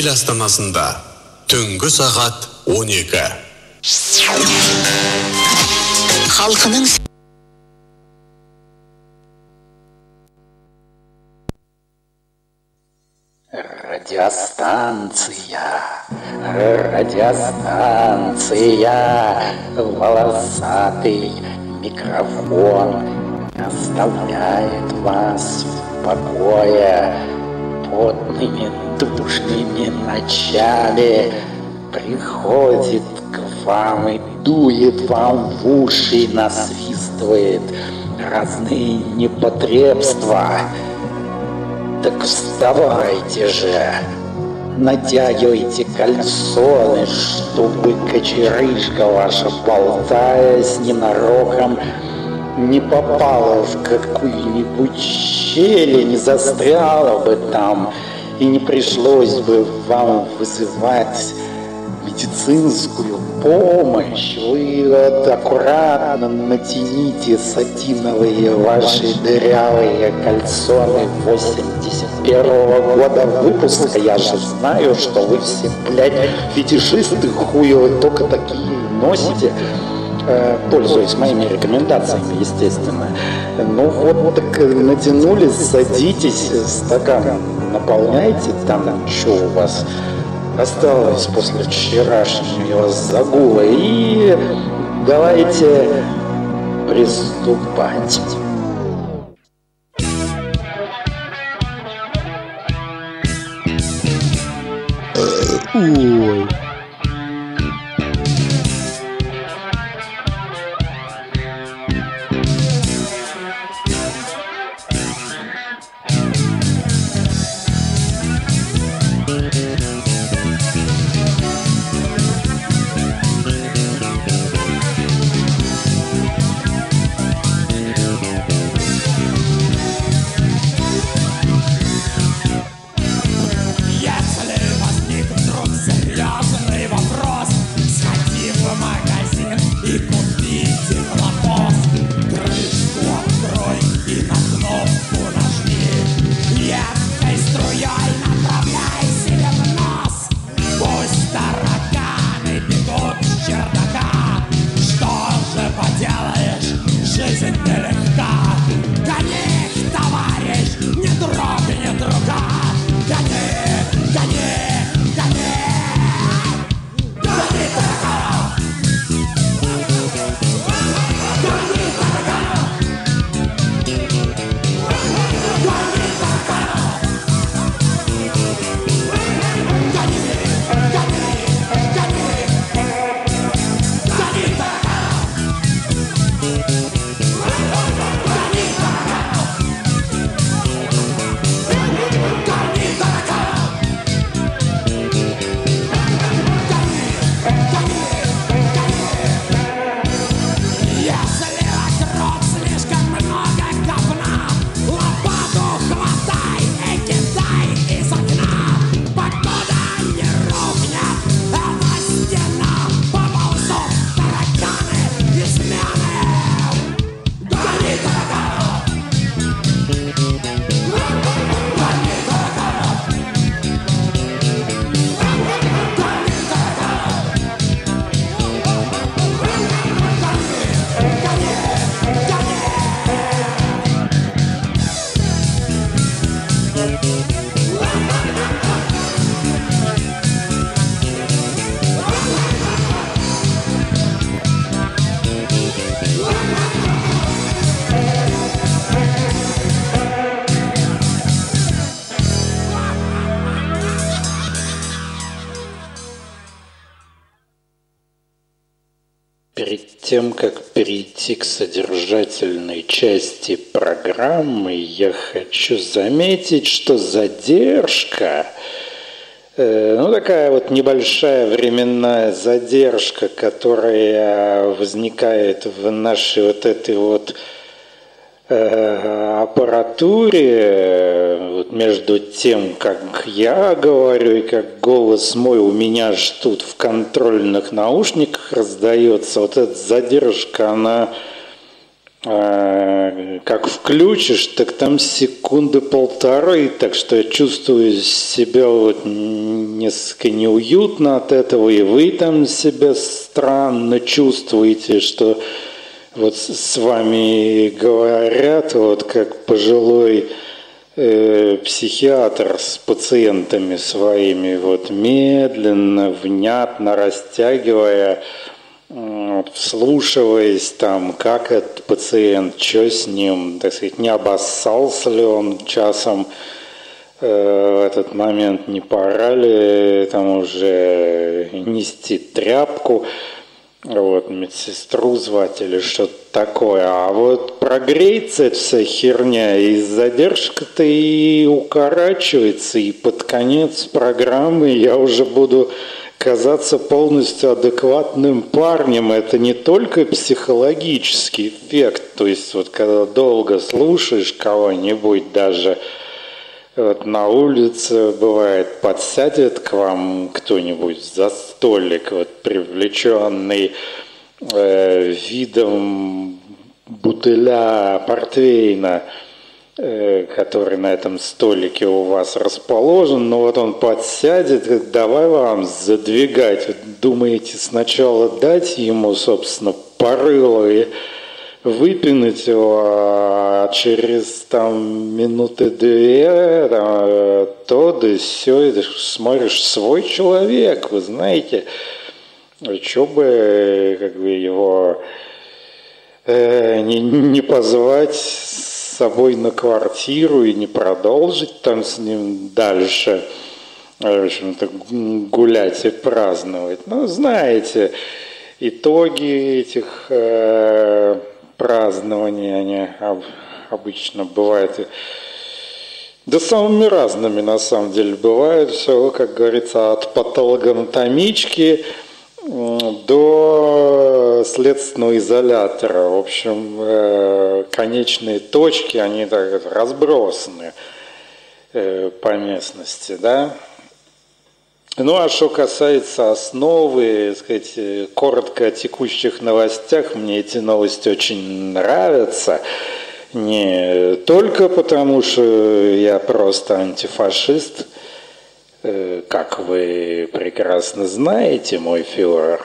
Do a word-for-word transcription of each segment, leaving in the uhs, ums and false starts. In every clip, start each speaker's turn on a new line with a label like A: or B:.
A: ел астанасында түнгі сағат он екі.
B: Халқының
C: радиостанция, радиостанция, волосатый микрофон оставляет вас в покое. Потными душными ночами приходит к вам и дует вам в уши, насвистывает разные непотребства. Так вставайте же, натягивайте кальсоны, чтобы кочерышка ваша, болтаясь ненароком, не попала в какую-нибудь щель, не застряла бы там, и не пришлось бы вам вызывать медицинскую помощь. Вы вот аккуратно натяните сатиновые ваши дырявые кальсоны восемьдесят первого года выпуска. Я же знаю, что вы все, блядь, фетишисты хуевы, только такие носите, пользуясь моими рекомендациями, естественно. Ну вот, так натянули, садитесь, стакан наполняйте, там что у вас осталось после вчерашнего загула, и давайте приступать.
D: Ой.
C: Перед тем, как перейти к содержательной части программы, я хочу заметить, что задержка, э, ну такая вот небольшая временная задержка, которая возникает в нашей вот этой вот э, аппаратуре, вот между тем, как я говорю и как голос мой у меня ж тут в контрольных наушниках раздается, вот эта задержка, она А, как включишь, так там секунды полторы, так что я чувствую себя вот несколько неуютно от этого, и вы там себя странно чувствуете, что вот с вами говорят, вот как пожилой э, психиатр с пациентами своими, вот медленно, внятно растягивая, вслушиваясь там, как этот пациент, что с ним, так сказать, не обоссался ли он часом э, в этот момент, не пора ли там уже нести тряпку, вот, медсестру звать или что-то такое. А вот прогреется эта вся херня, и задержка-то и укорачивается, и под конец программы я уже буду казаться полностью адекватным парнем. Это не только психологический эффект, то есть вот когда долго слушаешь кого-нибудь, даже вот на улице бывает подсядет к вам кто-нибудь за столик, вот привлеченный э, видом бутыля портвейна, который на этом столике у вас расположен, но вот он подсядет, говорит, давай вам задвигать. Думаете сначала дать ему, собственно, порыло и выпинуть его, а через там минуты две там, то да сё, и ты смотришь, свой человек, вы знаете, что бы как бы его э, не, не позвать с собой на квартиру и не продолжить там с ним дальше, в общем-то, гулять и праздновать. Ну, знаете, итоги этих э, празднований, они обычно бывают, да самыми разными на самом деле бывают, все, как говорится, от патологоанатомички до следственного изолятора. В общем, конечные точки, они так разбросаны по местности, да. Ну, а что касается основы, так сказать, коротко о текущих новостях, мне эти новости очень нравятся. Не только потому, что я просто антифашист, как вы прекрасно знаете, мой фюрер,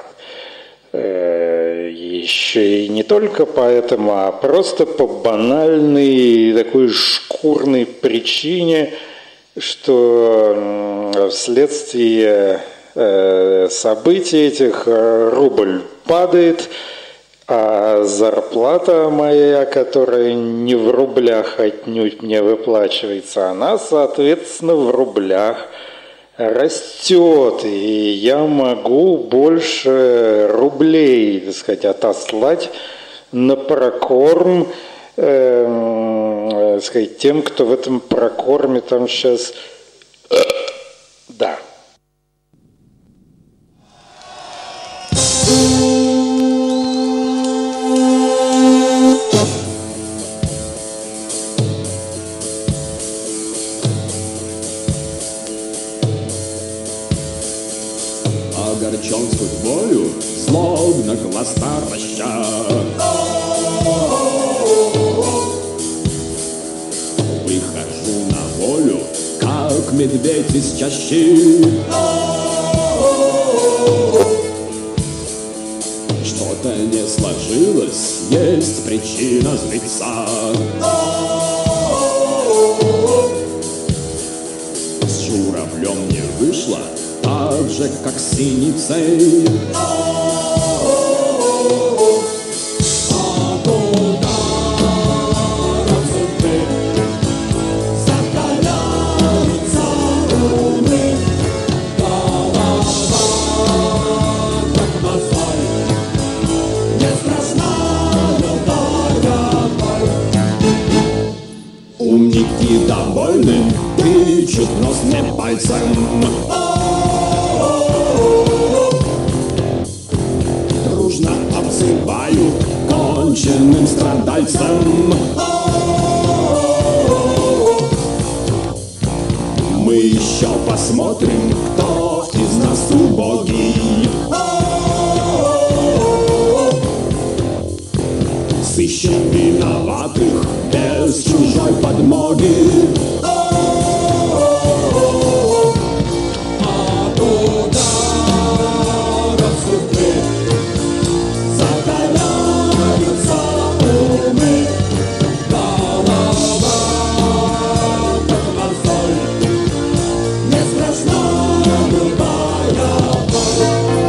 C: еще и не только поэтому, а просто по банальной такой шкурной причине, что вследствие событий этих рубль падает, а зарплата моя, которая не в рублях отнюдь мне выплачивается, она, соответственно, в рублях растет, и я могу больше рублей, так сказать, отослать на прокорм, э, так сказать, тем, кто в этом прокорме там сейчас, э, да.
D: Огорчен судьбою, злобно глаз тараща. Выхожу на волю, как медведь из чащи. Что-то не сложилось, есть причина злиться. С журавлем не вышло, так же, как с синицей. А куда разуты закаляются умы? Голова, как мозоль, не страшна любая боль. Умники довольны, тычут нос мне пальцем. Дружно обзывают конченным страдальцем. Мы еще посмотрим, кто из нас убогий. Сыщем виноватых без чужой подмоги. От ударов судьбы закаляются умы. Голова, как мозоль, не страшна любая боль.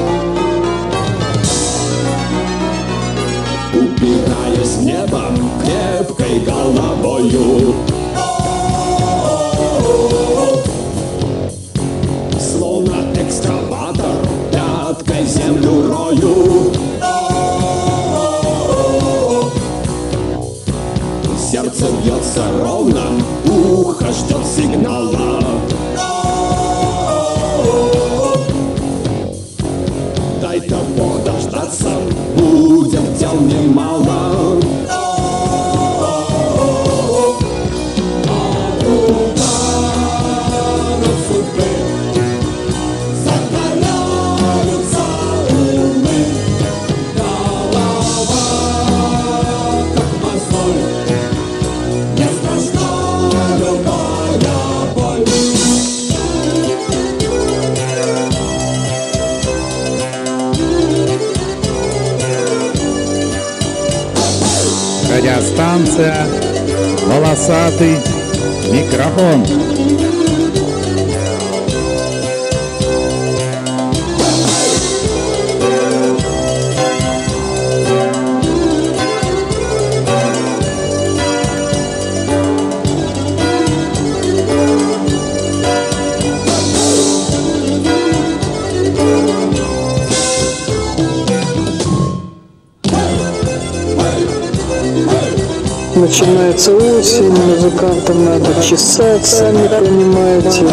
D: Упираясь в небо крепкой головою, словно экскаватор пяткой землю рою. Сердце бьется ровно, ухо ждет сигнала. Дай-то Бог дождаться, будет дел немало. От ударов судьбы закаляются умы. Голова, как мозоль, не страшна любая боль.
E: Радиостанция «Волосатый микрофон».
F: Начинается осень, музыкантам надо чесать, сами понимаете.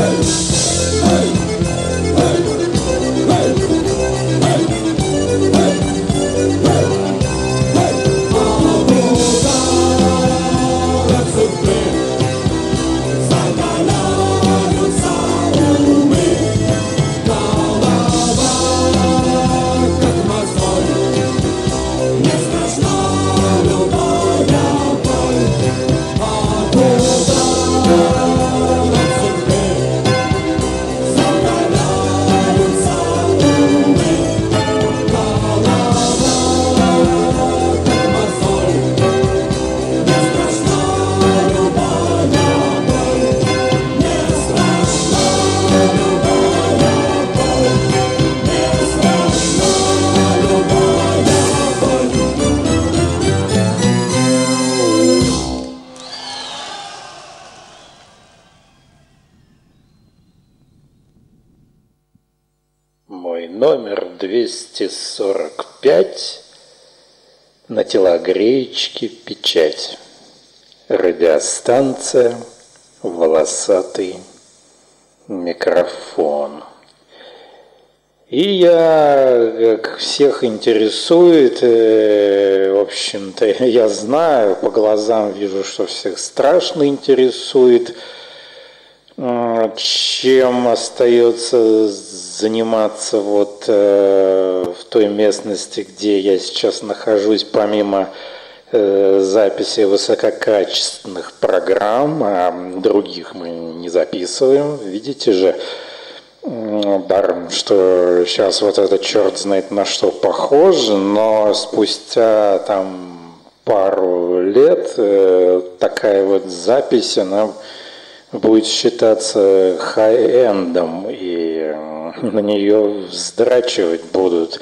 C: Мой номер двести сорок пять, на телогреечке печать. Радиостанция «Волосатый микрофон». И я, как всех интересует, в общем-то, я знаю, по глазам вижу, что всех страшно интересует, чем остается заниматься вот в той местности, где я сейчас нахожусь, помимо записи высококачественных программ, а других мы не записываем. Видите же, даром, что сейчас вот это черт знает на что похоже, но спустя там пару лет такая вот запись, она будет считаться хай-эндом, и на нее вздрачивать будут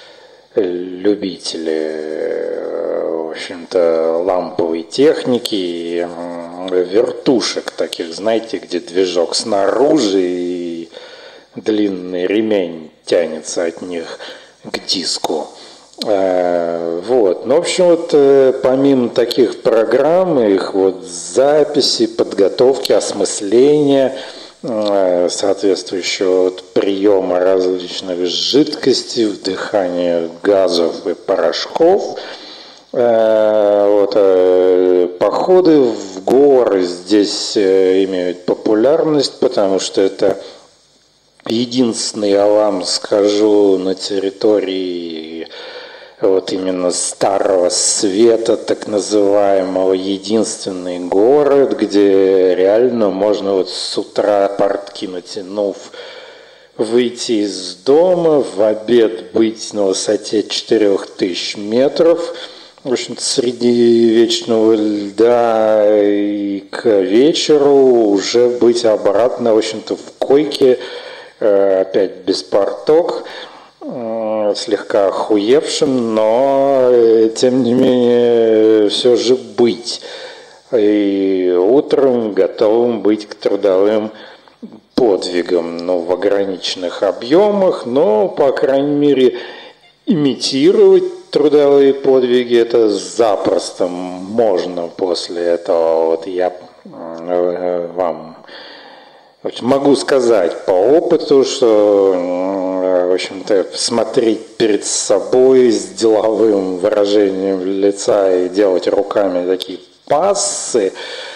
C: любители, в общем-то, ламповой техники и вертушек таких, знаете, где движок снаружи и длинный ремень тянется от них к диску. Вот. Ну, в общем, вот помимо таких программ, их вот записи, подготовки, осмысления, соответствующего вот приема различных жидкостей, вдыхания газов и порошков, вот, походы в горы здесь имеют популярность, потому что это единственный, я вам скажу, на территории вот именно Старого Света, так называемого, единственный город, где реально можно вот с утра, портки натянув, выйти из дома, в обед быть на высоте четырех тысяч метров, в общем-то, среди вечного льда, и к вечеру уже быть обратно, в общем-то, в койке, опять без порток, слегка охуевшим, но, тем не менее, все же быть. И утром готовым быть к трудовым подвигам, ну, в ограниченных объемах, но, по крайней мере, имитировать трудовые подвиги это запросто можно после этого. Вот я вам могу сказать по опыту, что, в общем-то, смотреть перед собой с деловым выражением лица и делать руками такие пассы,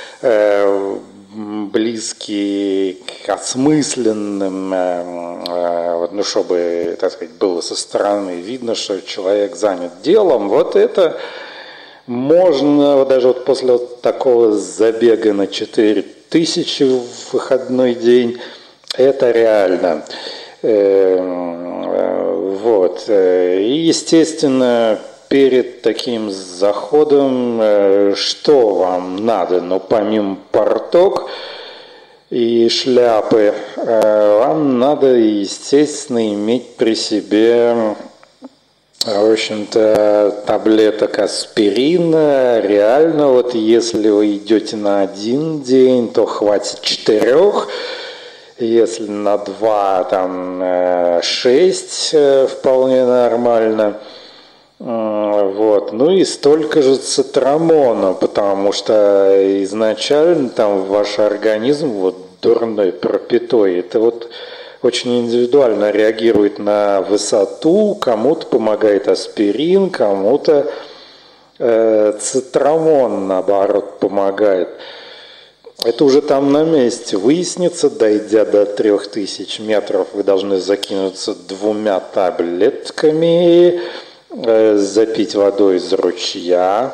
C: близкие к осмысленным, ну, чтобы, так сказать, было со стороны видно, что человек занят делом, вот это можно, вот даже вот после вот такого забега на четыре тысячи в выходной день, это реально. Вот. И, естественно, перед таким заходом, что вам надо? Ну, помимо порток и шляпы, вам надо, естественно, иметь при себе, в общем-то, таблеток аспирина. Реально, вот если вы идете на один день, то хватит четырех. Если на два, там, шесть вполне нормально. Вот. Ну и столько же цитрамона, потому что изначально там ваш организм вот дурной, пропитой, это вот очень индивидуально реагирует на высоту, кому-то помогает аспирин, кому-то э, цитрамон, наоборот, помогает. Это уже там на месте выяснится, дойдя до трех тысяч метров, вы должны закинуться двумя таблетками, э, запить водой из ручья,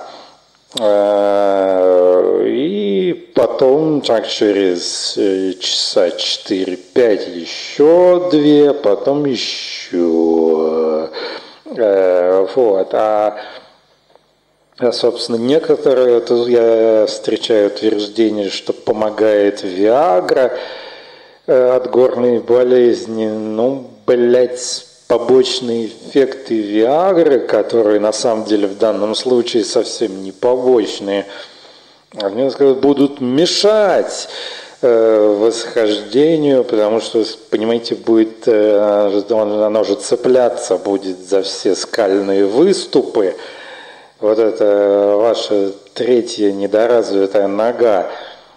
C: э, и потом так через часа четыре-пять еще две, потом еще. Э, вот. А собственно, некоторые, тут я встречаю утверждение, что помогает Виагра от горной болезни. Ну, блять, побочные эффекты Виагры, которые на самом деле в данном случае совсем не побочные, они, сказать, будут мешать восхождению, потому что, понимаете, будет, оно же цепляться будет за все скальные выступы. Вот это ваша третья недоразвитая нога,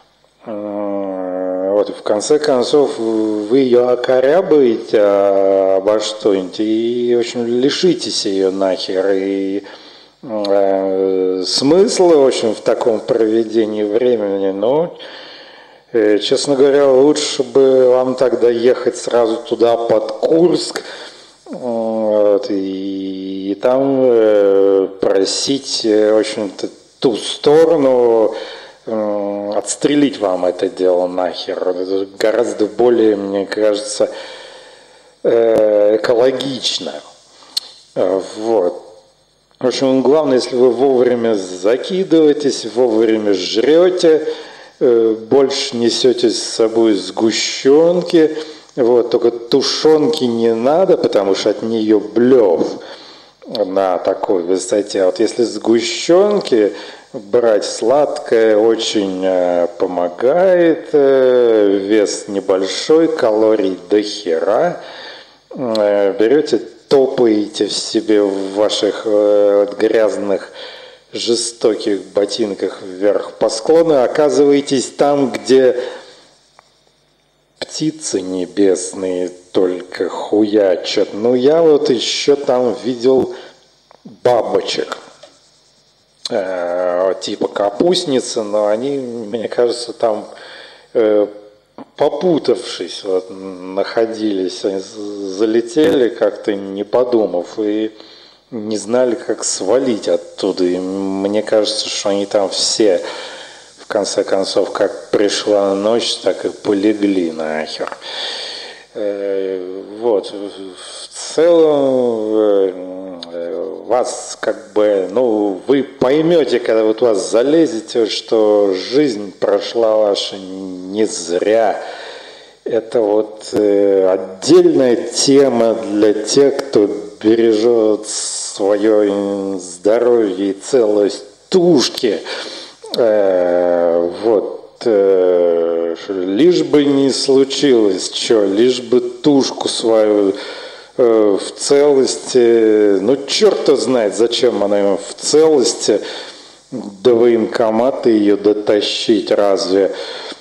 C: вот в конце концов вы ее окорябаете обо что-нибудь и, в общем, лишитесь ее нахер. И э, смысла, в общем, в таком проведении времени, ну, э, честно говоря, лучше бы вам тогда ехать сразу туда, под Курск, вот, и, и там э, просить, в общем-то, ту сторону э, отстрелить вам это дело нахер. Это гораздо более, мне кажется, э, экологично. Вот. В общем, главное, если вы вовремя закидываетесь, вовремя жрете, э, больше несете с собой сгущенки. Вот, только тушенки не надо, потому что от нее блев на такой высоте. А вот если сгущенки брать, сладкое очень э, помогает, э, вес небольшой, калорий до хера. Э, берете, топаете в себе в ваших э, грязных, жестоких ботинках вверх по склону, оказываетесь там, где птицы небесные только хуячат. Ну, я вот еще там видел бабочек. Э, типа капустницы, но они, мне кажется, там э, попутавшись вот, находились. Они залетели как-то не подумав. И не знали, как свалить оттуда. И мне кажется, что они там все, в конце концов, как пришла ночь, так и полегли нахер. Вот. В целом вас как бы, ну, вы поймете, когда вот вас залезете, что жизнь прошла ваша не зря. Это вот отдельная тема для тех, кто бережет свое здоровье и целость тушки. Вот. Лишь бы не случилось что, лишь бы тушку свою в целости, ну черт знает, зачем она ему в целости, до военкомата ее дотащить разве,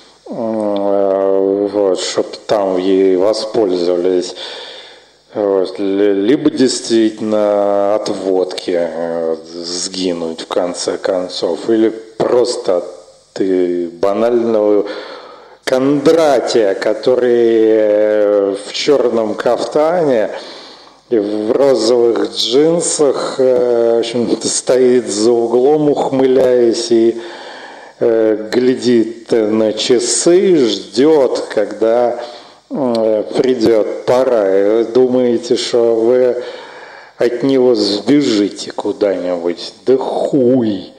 C: вот, чтобы там ей воспользовались. Вот. Либо действительно от водки сгинуть в конце концов, или просто от банального Кондратия, который в черном кафтане и в розовых джинсах, в общем-то, стоит за углом, ухмыляясь, и глядит на часы, ждет, когда придет пора. И вы думаете, что вы от него сбежите куда-нибудь? Да хуй!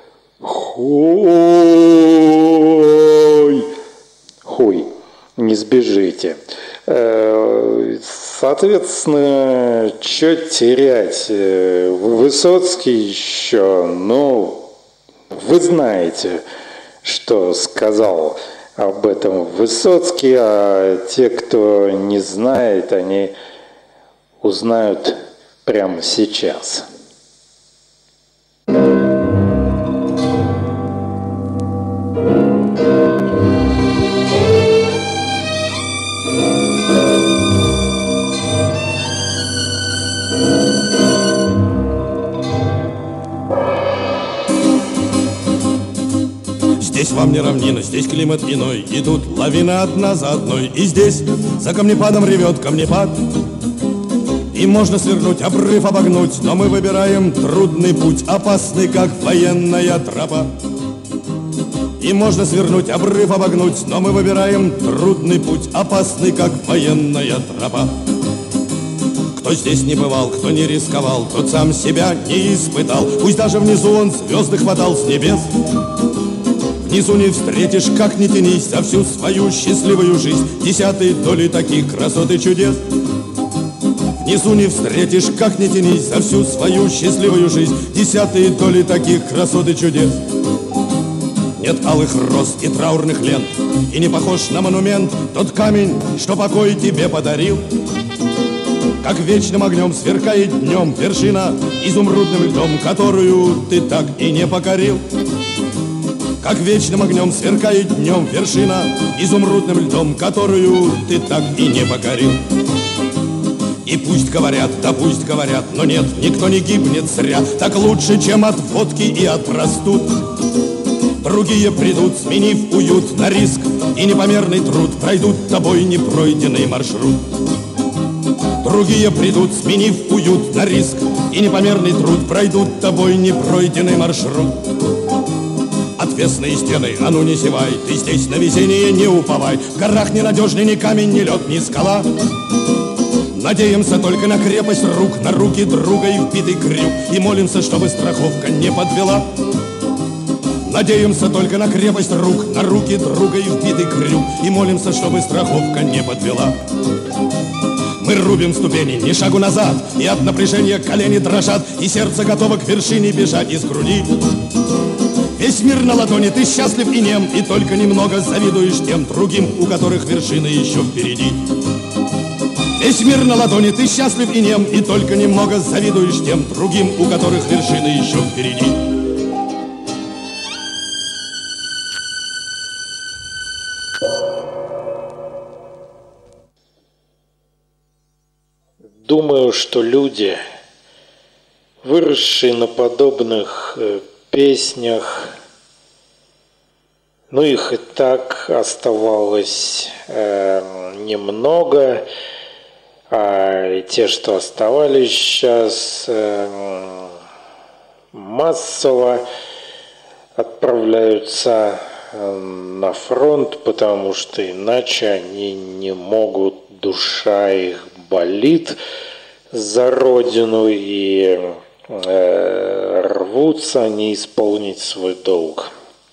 C: Хуй! Хуй! Не сбежите. Соответственно, что терять? Высоцкий еще, ну, вы знаете, что сказал об этом Высоцкий, а те, кто не знает, они узнают прямо сейчас.
G: Здесь вам не равнина, здесь климат иной, и тут лавина одна за одной. И здесь за камнепадом ревет камнепад, и можно свернуть, обрыв обогнуть, но мы выбираем трудный путь, опасный, как военная тропа. И можно свернуть, обрыв обогнуть, но мы выбираем трудный путь, опасный, как военная тропа. Кто здесь не бывал, кто не рисковал, тот сам себя не испытал. Пусть даже внизу он звезды хватал с небес, внизу не встретишь, как ни тянись, за всю свою счастливую жизнь десятой доли таких красот и чудес. Внизу не встретишь, как ни тянись, за всю свою счастливую жизнь десятой доли таких красот и чудес. Нет алых роз и траурных лент, и не похож на монумент тот камень, что покой тебе подарил. Как вечным огнем сверкает днем вершина изумрудным льдом, которую ты так и не покорил. Как вечным огнем сверкает днем вершина изумрудным льдом, которую ты так и не покорил. И пусть говорят, да пусть говорят, но нет, никто не гибнет зря. Так лучше, чем от водки и от простуд. Другие придут, сменив уют на риск и непомерный труд, пройдут тобой непройденный маршрут. Другие придут, сменив уют на риск и непомерный труд, пройдут тобой непройденный маршрут. Отвесные стены, а ну не зевай, ты здесь на везение не уповай. В горах ненадежный ни камень, ни лед, ни скала. Надеемся только на крепость рук, на руки друга и вбитый крюк, и молимся, чтобы страховка не подвела. Надеемся только на крепость рук, на руки друга и вбитый крюк, и молимся, чтобы страховка не подвела. Мы рубим ступени, ни шагу назад, и от напряжения колени дрожат, и сердце готово к вершине бежать из груди. Весь мир на ладони, ты счастлив и нем, и только немного завидуешь тем другим, у которых вершины еще впереди. Весь мир на ладони, ты счастлив и нем, и только немного завидуешь тем другим, у которых вершины еще впереди.
C: Думаю, что люди, выросшие на подобных э, песнях, ну их и так оставалось э, немного, А те, что оставались сейчас, массово отправляются на фронт, потому что иначе они не могут, душа их болит за родину, и э, рвутся они исполнить свой долг.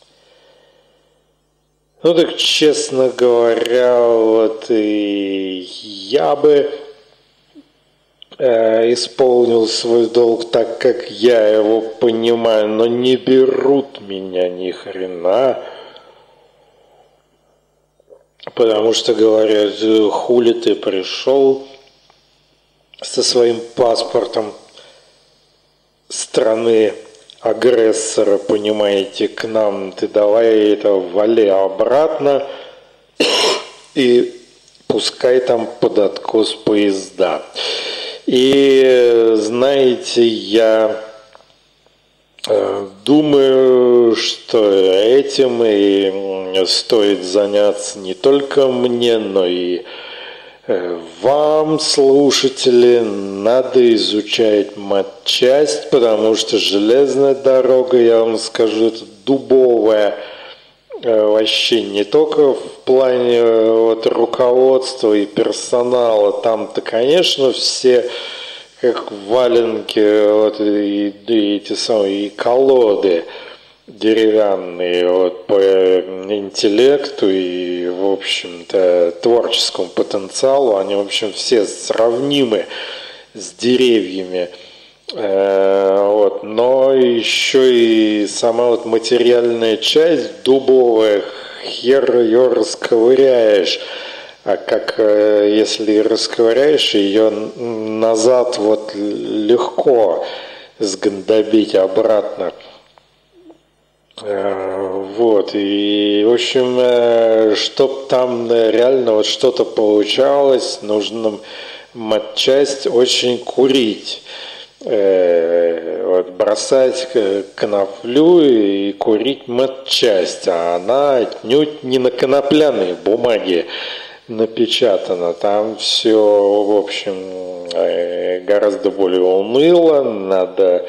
C: Ну так, честно говоря, вот и я бы э, исполнил свой долг так, как я его понимаю, но не берут меня ни хрена. Потому что говорят, хули ты пришел со своим паспортом страны агрессора, понимаете, к нам, ты давай это вали обратно и пускай там под откос поезда. И знаете, я думаю, что этим и стоит заняться не только мне, но и вам, слушатели. Надо изучать матчасть, потому что железная дорога, я вам скажу, это дубовая. Вообще не только в плане вот, руководства и персонала. Там-то, конечно, все как валенки, вот, и, и эти самые и колоды деревянные вот, по интеллекту и, в общем-то, творческому потенциалу, они, в общем, все сравнимы с деревьями. Э, вот. Но еще и сама вот материальная часть дубовая, хер ее расковыряешь. А как если расковыряешь, ее назад вот легко сгандобить обратно. Вот, и в общем, чтоб там реально вот что-то получалось, нужно матчасть очень курить. Вот, бросать коноплю и курить матчасть, а она отнюдь не на конопляной бумаге напечатано. Там все, в общем, гораздо более уныло. Надо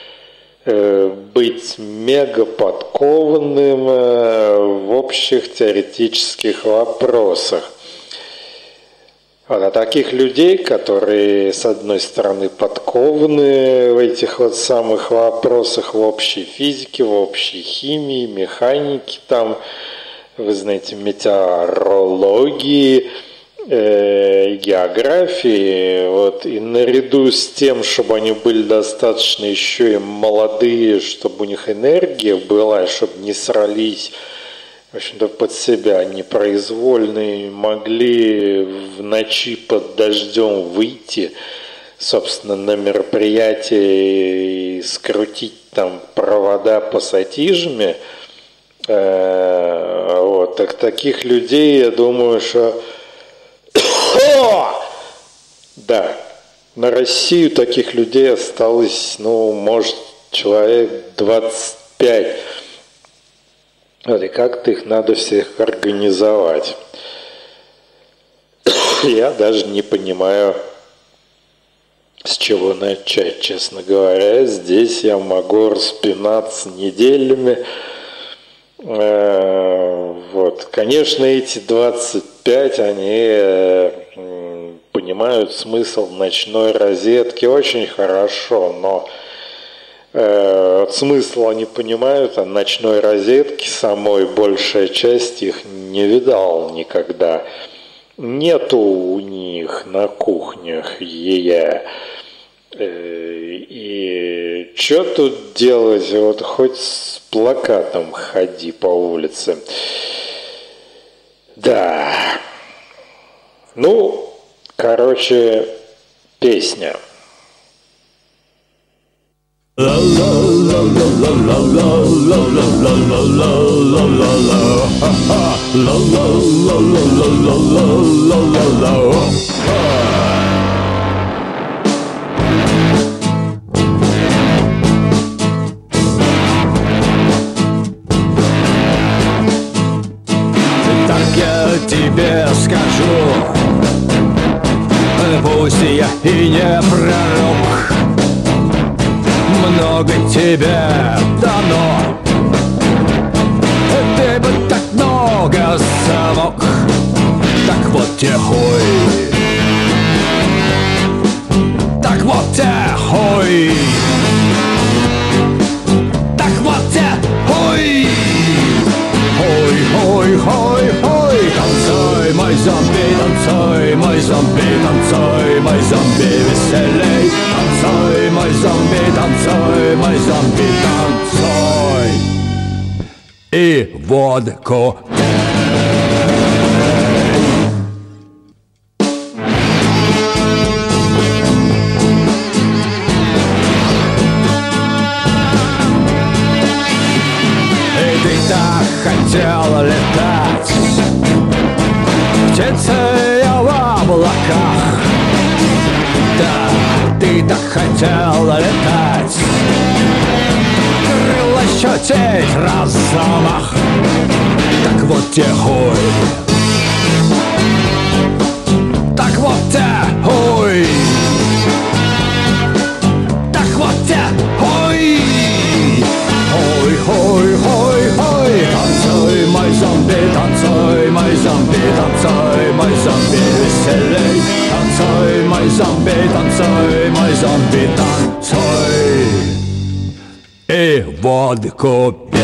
C: быть мега подкованным в общих теоретических вопросах. А таких людей, которые, с одной стороны, подкованы в этих вот самых вопросах в общей физике, в общей химии, механике, там, вы знаете, метеорологии, э, географии, вот, и наряду с тем, чтобы они были достаточно еще и молодые, чтобы у них энергия была, чтобы не срались, в общем-то, под себя, непроизвольные, могли в ночи под дождем выйти, собственно, на мероприятие и скрутить там провода пассатижами. Вот, так таких людей, я думаю, что да, на Россию таких людей осталось, ну, может, человек двадцать пять. Вот, и как-то их надо всех организовать. Я даже не понимаю, с чего начать, честно говоря. Здесь я могу распинаться неделями. Вот. Конечно, эти двадцать пять, они понимают смысл ночной розетки очень хорошо, но э, смысл они понимают, а ночной розетки самой большая часть их не видал никогда. Нету у них на кухнях е-е. И что тут делать? Вот хоть с плакатом ходи по улице. Да. Ну, короче, песня.
H: Тебе скажу, тебе дано. Ты бы так много смог, так вот те хуй, так вот те хуй, так вот те хуй. Хой, хой, хой, хой, танцуй, мой зомби, танцуй, мой зомби, танцуй, мой зомби, веселей. Танцуй, мой зомби, танцуй, мой зомби, танцуй. И водку хотел летать, птицей в облаках. Да, ты так хотел летать, крылья щетить размах. Так вот те хуй, так вот те хуй, так вот те хуй. Хой, хой, хой, хой, танцуй, мой зомби, танцуй, мой зомби, танцуй, мой зомби, веселей. Танцуй, мой зомби, танцуй, мой зомби, танцуй. И водку пей.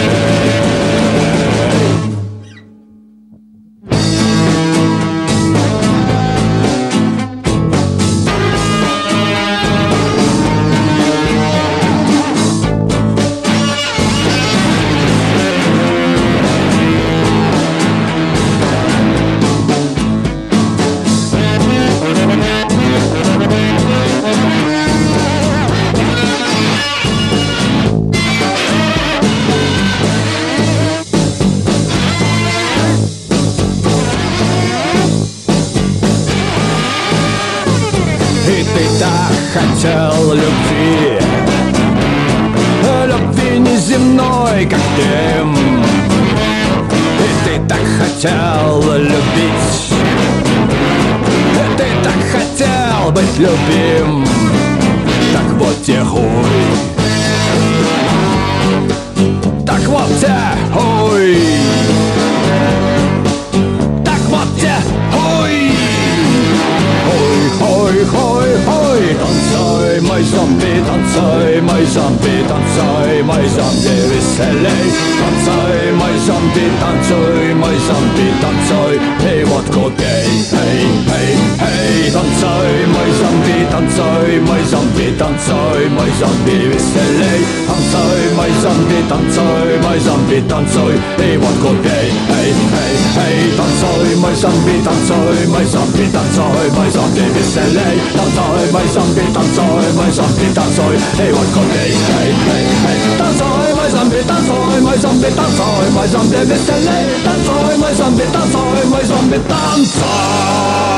H: Хотел любви, любви неземной, как дым. И ты так хотел любить, и ты так хотел быть любим. Так вот те хуй, так вот те хуй, так вот те хуй. Хой, хой, хой, хой, танцуй, мой зомби, танцуй, мой зомби, танцуй, мой зомби, веселей. Танцуй, мой зомби, танцуй, мой зомби, танцуй, и водку пей, эй, эй, эй. Танцуй, мой зомби, танцуй, мой зомби, танцуй, мой зомби, веселей. Танцуй, мой зомби, танцуй, мой зомби, танцуй, и водку пей, эй, эй, эй. Танцуй, мой зомби, танцуй, мой зомби, танцуй, мой зомби, веселей. Танцуй, мой зомби, танцуй, мой зомби, танцуй, и водку пей, эй, эй, эй. Танцуй, мой зомби, танцуй, мой зомби, танцуй, мой зомби, веселей. Танцуй, мой зомби, танцуй, мой зомби, танцуй.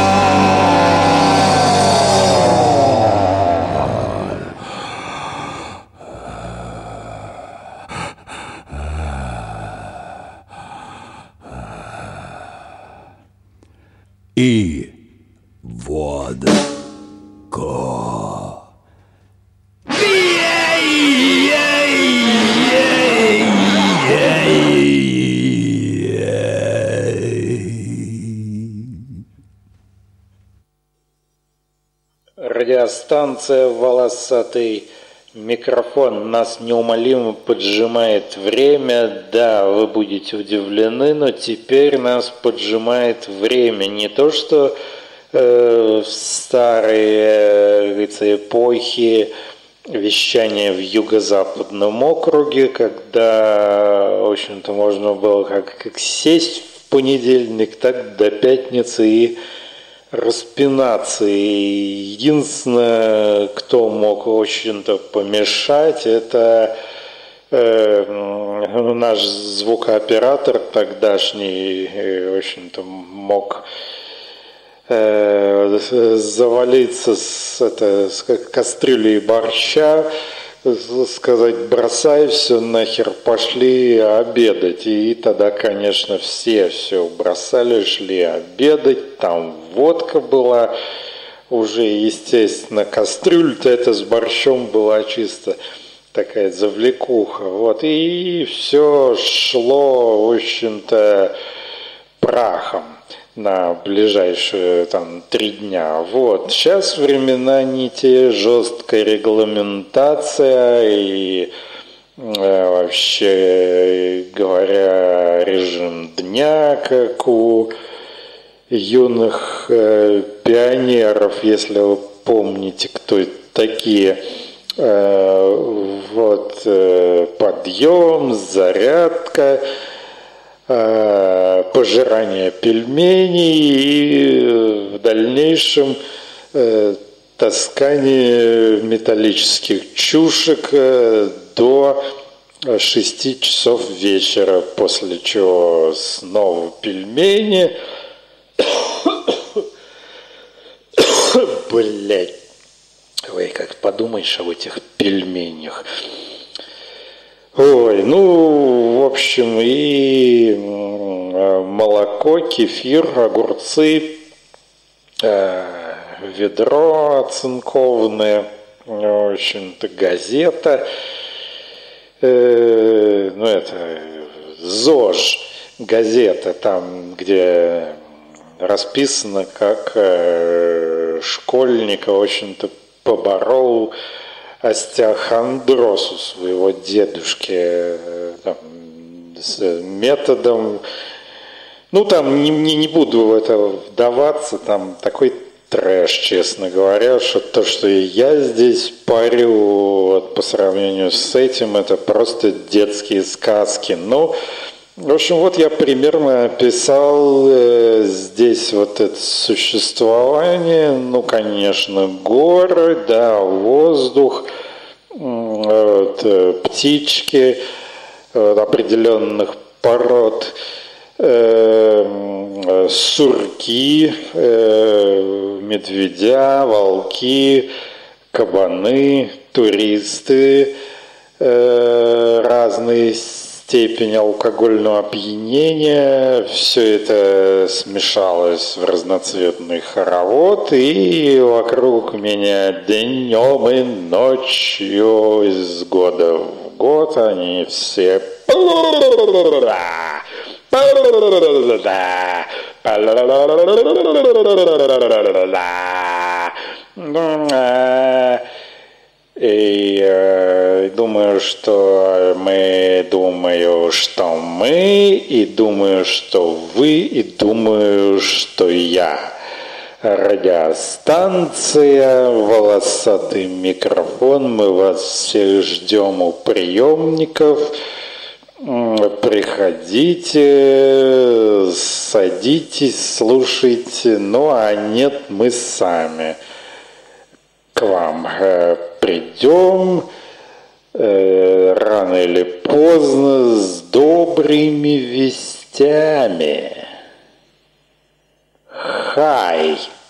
H: И водку.
C: Радиостанция «Волосатый микрофон» нас неумолимо поджимает время. Да, вы будете удивлены, но теперь нас поджимает время. Не то, что э, в старые, говорится, эпохи вещания в юго-западном округе, когда, в общем-то, можно было как, как сесть в понедельник, так до пятницы и распинаться. И единственное, кто мог, в общем-то, помешать, это э, наш звукооператор тогдашний, в общем-то, мог э, завалиться с, это, с кастрюлей борща, сказать: бросай все нахер, пошли обедать. И тогда, конечно, все все бросали, шли обедать. Там водка была уже, естественно, кастрюль-то это с борщом была чисто такая завлекуха. Вот, и все шло, в общем-то, прахом на ближайшие там три дня. Вот. Сейчас времена не те, жесткая регламентация и э, вообще говоря, режим дня, как у юных э, пионеров, если вы помните, кто это такие. Э, вот э, подъем, зарядка, пожирание пельменей и в дальнейшем э, таскание металлических чушек э, до шести часов вечера, после чего снова пельмени. Блять, ой, как подумаешь об этих пельменях. Ой, ну, в общем, и молоко, кефир, огурцы, э, ведро оцинкованное, в общем-то, газета, э, ну, это ЗОЖ газета, там, где расписано, как э, школьника, в общем-то, поборол остеохондроз у своего дедушки там, с методом, ну там не, не, не буду в это вдаваться, там такой трэш, честно говоря, что то, что я здесь парю, вот, по сравнению с этим, это просто детские сказки. Ну, в общем, вот я примерно описал э, здесь вот это существование. Ну, конечно, горы, да, воздух, э, вот, э, птички э, определенных пород, э, сурки, э, медведя, волки, кабаны, туристы э, разные степень алкогольного опьянения, все это смешалось в разноцветный хоровод, и вокруг меня днем и ночью из года в год они все и э, думаю, что мы, думаю, что мы, и думаю, что вы, и думаю, что я. Радиостанция, волосатый микрофон, мы вас всех ждем у приемников. Приходите, садитесь, слушайте, ну а нет, мы сами к вам э, придем э, рано или поздно с добрыми вестями. Хай!